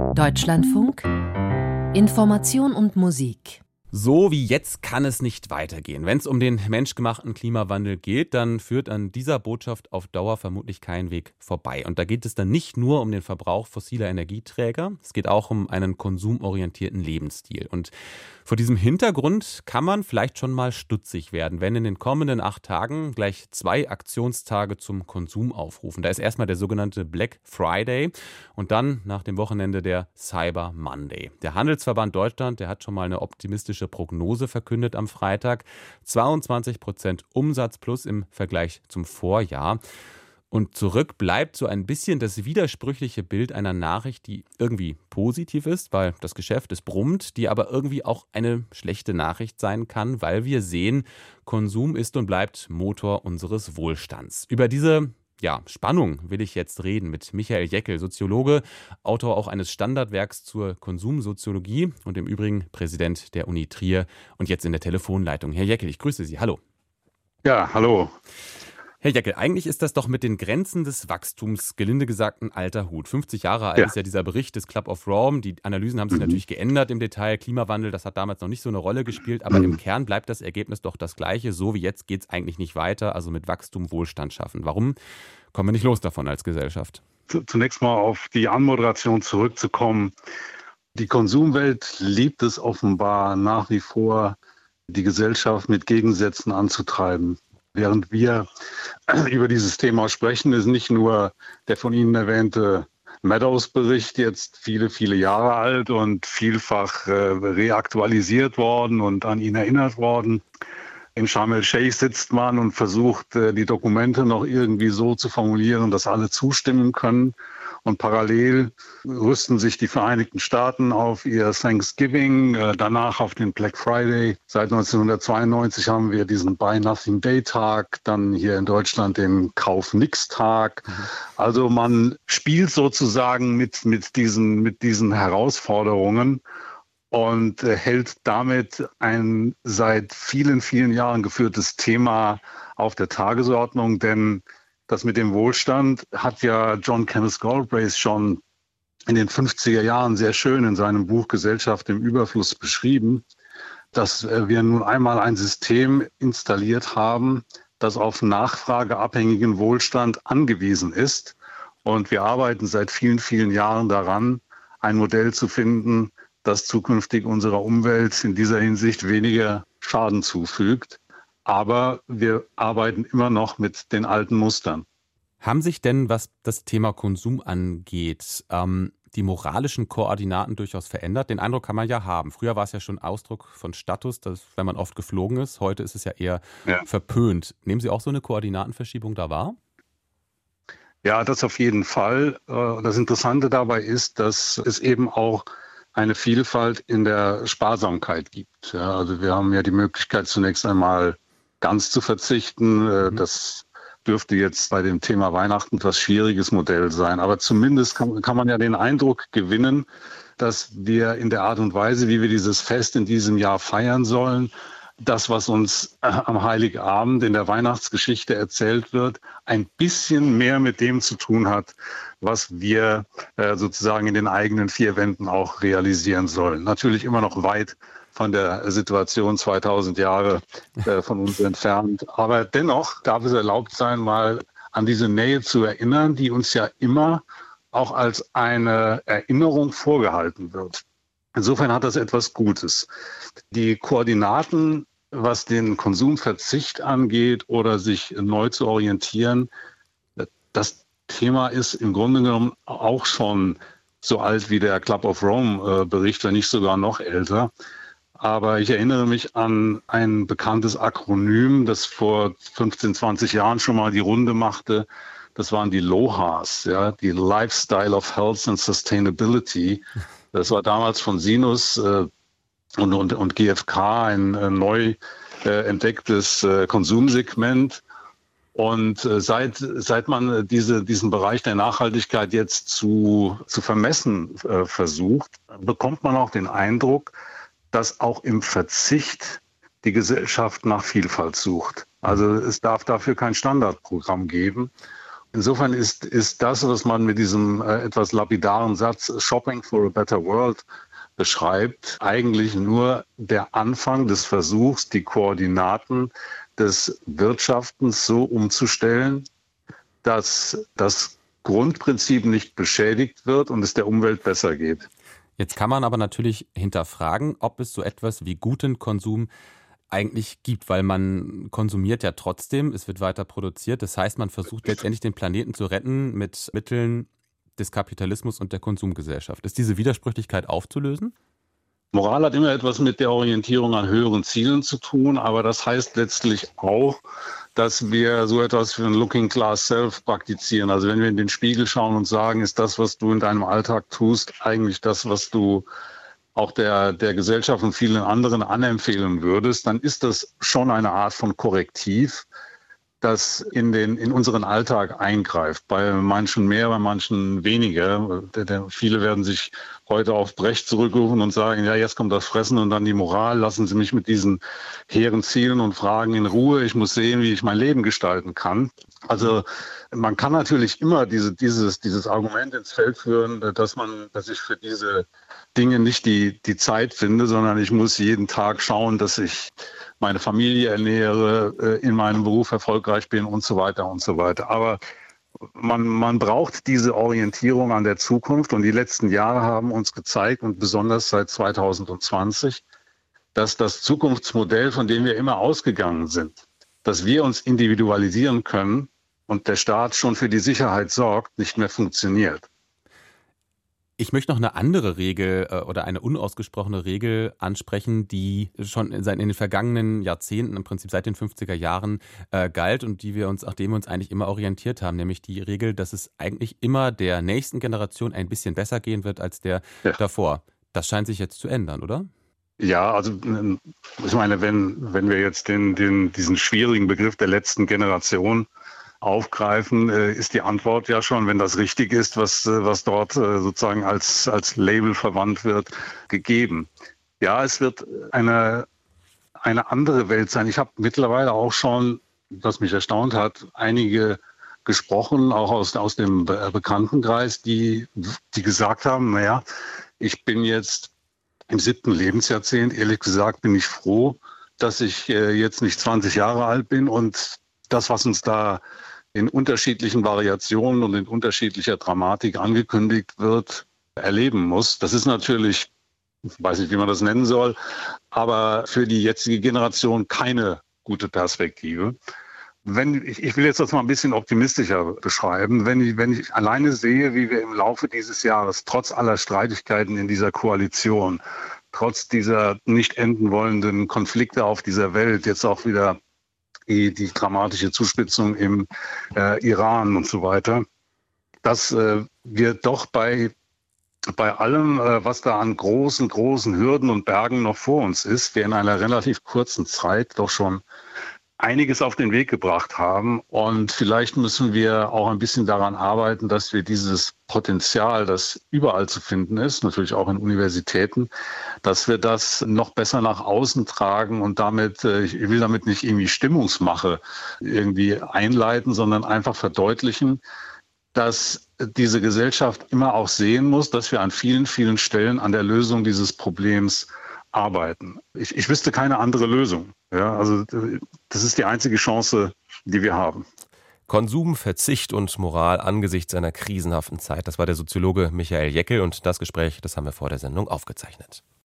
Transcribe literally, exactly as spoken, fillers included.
Deutschlandfunk Information und Musik. So wie jetzt kann es nicht weitergehen. Wenn es um den menschgemachten Klimawandel geht, dann führt an dieser Botschaft auf Dauer vermutlich kein Weg vorbei. Und da geht es dann nicht nur um den Verbrauch fossiler Energieträger, es geht auch um einen konsumorientierten Lebensstil. Und vor diesem Hintergrund kann man vielleicht schon mal stutzig werden, wenn in den kommenden acht Tagen gleich zwei Aktionstage zum Konsum aufrufen. Da ist erstmal der sogenannte Black Friday und dann nach dem Wochenende der Cyber Monday. Der Handelsverband Deutschland, der hat schon mal eine optimistische Prognose verkündet am Freitag. zweiundzwanzig Prozent Umsatz plus im Vergleich zum Vorjahr. Und zurück bleibt so ein bisschen das widersprüchliche Bild einer Nachricht, die irgendwie positiv ist, weil das Geschäft es brummt, die aber irgendwie auch eine schlechte Nachricht sein kann, weil wir sehen, Konsum ist und bleibt Motor unseres Wohlstands. Über diese ja, Spannung will ich jetzt reden mit Michael Jeckel, Soziologe, Autor auch eines Standardwerks zur Konsumsoziologie und im Übrigen Präsident der Uni Trier und jetzt in der Telefonleitung. Herr Jeckel, ich grüße Sie. Hallo. Ja, hallo. Herr Jeckel, eigentlich ist das doch mit den Grenzen des Wachstums, gelinde gesagt, ein alter Hut. fünfzig Jahre alt ja. ist ja dieser Bericht des Club of Rome. Die Analysen haben sich mhm. natürlich geändert im Detail. Klimawandel, das hat damals noch nicht so eine Rolle gespielt. Aber mhm. im Kern bleibt das Ergebnis doch das gleiche. So wie jetzt geht es eigentlich nicht weiter. Also mit Wachstum Wohlstand schaffen. Warum kommen wir nicht los davon als Gesellschaft? Zunächst mal auf die Anmoderation zurückzukommen. Die Konsumwelt liebt es offenbar nach wie vor, die Gesellschaft mit Gegensätzen anzutreiben. Während wir über dieses Thema sprechen, ist nicht nur der von Ihnen erwähnte Meadows-Bericht jetzt viele, viele Jahre alt und vielfach äh, reaktualisiert worden und an ihn erinnert worden. In Sharm el-Sheikh sitzt man und versucht, äh, die Dokumente noch irgendwie so zu formulieren, dass alle zustimmen können. Und parallel rüsten sich die Vereinigten Staaten auf ihr Thanksgiving, äh, danach auf den Black Friday. Seit neunzehnhundertzweiundneunzig haben wir diesen Buy Nothing Day Tag, dann hier in Deutschland den Kauf Nix Tag. Mhm. Also man spielt sozusagen mit, mit, diesen, mit diesen Herausforderungen und äh, hält damit ein seit vielen, vielen Jahren geführtes Thema auf der Tagesordnung, denn das mit dem Wohlstand hat ja John Kenneth Galbraith schon in den fünfziger Jahren sehr schön in seinem Buch Gesellschaft im Überfluss beschrieben, dass wir nun einmal ein System installiert haben, das auf nachfrageabhängigen Wohlstand angewiesen ist. Und wir arbeiten seit vielen, vielen Jahren daran, ein Modell zu finden, das zukünftig unserer Umwelt in dieser Hinsicht weniger Schaden zufügt. Aber wir arbeiten immer noch mit den alten Mustern. Haben sich denn, was das Thema Konsum angeht, ähm, die moralischen Koordinaten durchaus verändert? Den Eindruck kann man ja haben. Früher war es ja schon Ausdruck von Status, dass, wenn man oft geflogen ist. Heute ist es ja eher ja. verpönt. Nehmen Sie auch so eine Koordinatenverschiebung da wahr? Ja, das auf jeden Fall. Das Interessante dabei ist, dass es eben auch eine Vielfalt in der Sparsamkeit gibt. Ja, also wir haben ja die Möglichkeit, zunächst einmal ganz zu verzichten. Das dürfte jetzt bei dem Thema Weihnachten etwas schwieriges Modell sein. Aber zumindest kann, kann man ja den Eindruck gewinnen, dass wir in der Art und Weise, wie wir dieses Fest in diesem Jahr feiern sollen, das, was uns äh, am Heiligabend in der Weihnachtsgeschichte erzählt wird, ein bisschen mehr mit dem zu tun hat, was wir äh, sozusagen in den eigenen vier Wänden auch realisieren sollen. Natürlich immer noch weit von der Situation zweitausend Jahre äh, von uns entfernt. Aber dennoch darf es erlaubt sein, mal an diese Nähe zu erinnern, die uns ja immer auch als eine Erinnerung vorgehalten wird. Insofern hat das etwas Gutes. Die Koordinaten, was den Konsumverzicht angeht oder sich neu zu orientieren, das Thema ist im Grunde genommen auch schon so alt wie der Club of Rome Bericht, wenn nicht sogar noch älter. Aber ich erinnere mich an ein bekanntes Akronym, das vor fünfzehn, zwanzig Jahren schon mal die Runde machte. Das waren die LOHAS, ja, die Lifestyle of Health and Sustainability. Das war damals von Sinus äh, und, und, und G F K ein äh, neu äh, entdecktes äh, Konsumsegment. Und äh, seit, seit man diese, diesen Bereich der Nachhaltigkeit jetzt zu, zu vermessen äh, versucht, bekommt man auch den Eindruck, dass auch im Verzicht die Gesellschaft nach Vielfalt sucht. Also es darf dafür kein Standardprogramm geben. Insofern ist, ist das, was man mit diesem äh, etwas lapidaren Satz Shopping for a Better World beschreibt, eigentlich nur der Anfang des Versuchs, die Koordinaten des Wirtschaftens so umzustellen, dass das Grundprinzip nicht beschädigt wird und es der Umwelt besser geht. Jetzt kann man aber natürlich hinterfragen, ob es so etwas wie guten Konsum eigentlich gibt, weil man konsumiert ja trotzdem, es wird weiter produziert. Das heißt, man versucht letztendlich den Planeten zu retten mit Mitteln des Kapitalismus und der Konsumgesellschaft. Ist diese Widersprüchlichkeit aufzulösen? Moral hat immer etwas mit der Orientierung an höheren Zielen zu tun, aber das heißt letztlich auch, dass wir so etwas wie ein Looking Glass Self praktizieren. Also wenn wir in den Spiegel schauen und sagen, ist das, was du in deinem Alltag tust, eigentlich das, was du auch der, der Gesellschaft und vielen anderen anempfehlen würdest, dann ist das schon eine Art von Korrektiv, das in, den, in unseren Alltag eingreift. Bei manchen mehr, bei manchen weniger. Der, der, viele werden sich heute auf Brecht zurückrufen und sagen, ja, jetzt kommt das Fressen und dann die Moral. Lassen Sie mich mit diesen hehren Zielen und Fragen in Ruhe. Ich muss sehen, wie ich mein Leben gestalten kann. Also man kann natürlich immer diese, dieses, dieses Argument ins Feld führen, dass man, dass ich für diese Dinge nicht die, die Zeit finde, sondern ich muss jeden Tag schauen, dass ich meine Familie ernähre, in meinem Beruf erfolgreich bin und so weiter und so weiter. Aber man, man braucht diese Orientierung an der Zukunft und die letzten Jahre haben uns gezeigt und besonders seit zwanzig zwanzig, dass das Zukunftsmodell, von dem wir immer ausgegangen sind, dass wir uns individualisieren können und der Staat schon für die Sicherheit sorgt, nicht mehr funktioniert. Ich möchte noch eine andere Regel äh, oder eine unausgesprochene Regel ansprechen, die schon in, in den vergangenen Jahrzehnten, im Prinzip seit den fünfziger Jahren, äh, galt und die wir uns, nach der wir uns eigentlich immer orientiert haben, nämlich die Regel, dass es eigentlich immer der nächsten Generation ein bisschen besser gehen wird als der ja. davor. Das scheint sich jetzt zu ändern, oder? Ja, also ich meine, wenn, wenn wir jetzt den, den, diesen schwierigen Begriff der letzten Generation aufgreifen, ist die Antwort ja schon, wenn das richtig ist, was, was dort sozusagen als, als Label verwandt wird, gegeben. Ja, es wird eine, eine andere Welt sein. Ich habe mittlerweile auch schon, was mich erstaunt hat, einige gesprochen, auch aus, aus dem Bekanntenkreis, die, die gesagt haben, naja, ich bin jetzt im siebten Lebensjahrzehnt, ehrlich gesagt, bin ich froh, dass ich jetzt nicht zwanzig Jahre alt bin und das, was uns da in unterschiedlichen Variationen und in unterschiedlicher Dramatik angekündigt wird, erleben muss. Das ist natürlich, ich weiß nicht, wie man das nennen soll, aber für die jetzige Generation keine gute Perspektive. Wenn ich, ich will jetzt das mal ein bisschen optimistischer beschreiben. Wenn ich, wenn ich alleine sehe, wie wir im Laufe dieses Jahres trotz aller Streitigkeiten in dieser Koalition, trotz dieser nicht enden wollenden Konflikte auf dieser Welt jetzt auch wieder Die, die dramatische Zuspitzung im äh, Iran und so weiter, dass äh, wir doch bei, bei allem, äh, was da an großen, großen Hürden und Bergen noch vor uns ist, wir in einer relativ kurzen Zeit doch schon einiges auf den Weg gebracht haben. Und vielleicht müssen wir auch ein bisschen daran arbeiten, dass wir dieses Potenzial, das überall zu finden ist, natürlich auch in Universitäten, dass wir das noch besser nach außen tragen und damit, ich will damit nicht irgendwie Stimmungsmache irgendwie einleiten, sondern einfach verdeutlichen, dass diese Gesellschaft immer auch sehen muss, dass wir an vielen, vielen Stellen an der Lösung dieses Problems arbeiten. Ich, ich wüsste keine andere Lösung. Ja, also das ist die einzige Chance, die wir haben. Konsum, Verzicht und Moral angesichts einer krisenhaften Zeit. Das war der Soziologe Michael Jeckel und das Gespräch, das haben wir vor der Sendung aufgezeichnet.